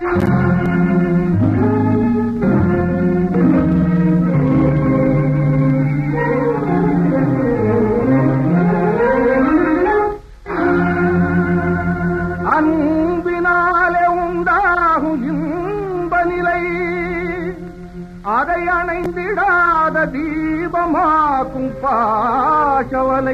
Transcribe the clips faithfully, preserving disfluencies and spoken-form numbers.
அன்பினாலே உண்டாகும் இன்ப நிலை அதை அணைந்திடாத தீபமாக்கும் பாசவலை.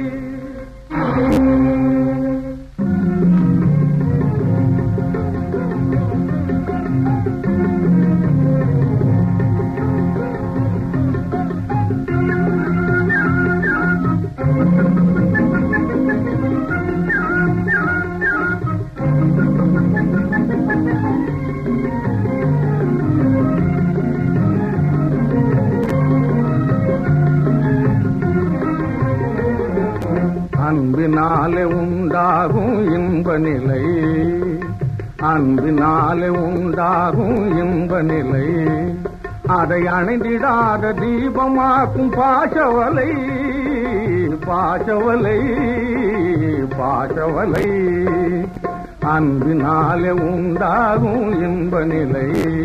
அன்பினாலே உண்டாகும் இன்ப நிலை, அன்பினாலே உண்டாகும் இன்ப நிலை அதை அணைந்திடாத தீபமாக்கும் பாசவலை, பாசவலை, பாசவலை. அன்பினாலே உண்டாகும் இன்ப நிலை.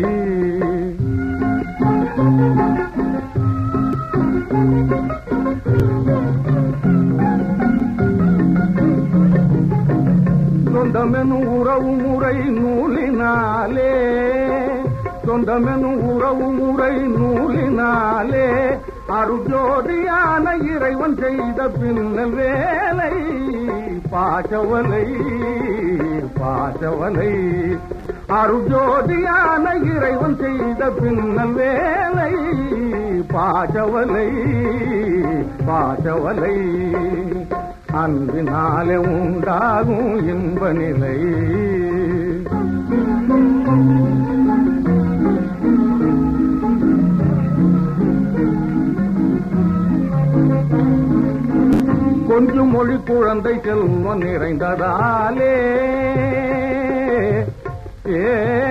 சொந்தமெனும் உறவு முறை நூலினாலே, சொந்தமெனும் உறவு முறை நூலினாலே அருஜோதியான இறைவன் செய்த பின்னல் வேலை பாசவலை, பாசவலை. அருஜோதியான இறைவன் செய்த பின்னல் வேலை பாசவலை, பாசவலை. அன்பினாலே உண்டாகும் இன்ப நிலை. கொஞ்சம் மொழி குழந்தை செல்வம் நிறைந்ததாலே ஏ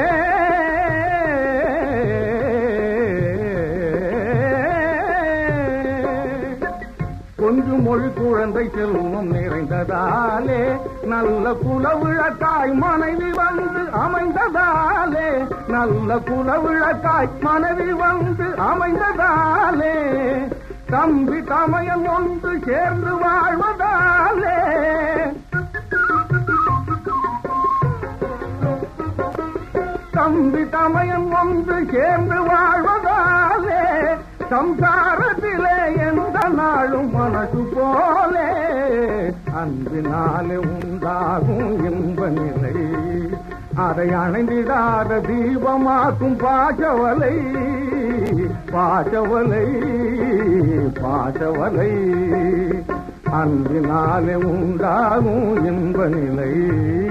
கொஞ்சம் மொழி குழந்தை செல்வம் நிறைந்ததாலே நல்ல குலவிளக்காய் மனைவி வந்து அமைந்ததாலே, நல்ல குலவிளக்காய் மனைவி வந்து அமைந்ததாலே தம்பி தமையன் ஒன்று சேர்ந்து வாழ்வதாலே, தம்பி தமையன் ஒன்று சேர்ந்து வாழ்வதாலே சம்சாரத்திலே எந்த நாளும் மனசு போலே. அன்பினாலே உண்டாகும் இன்ப நிலை அதை அணைந்திடாத தீபமாக்கும் பாசவலை, பாசவலை, பாசவலை. அன்பினாலே உண்டாகும் இன்ப நிலை.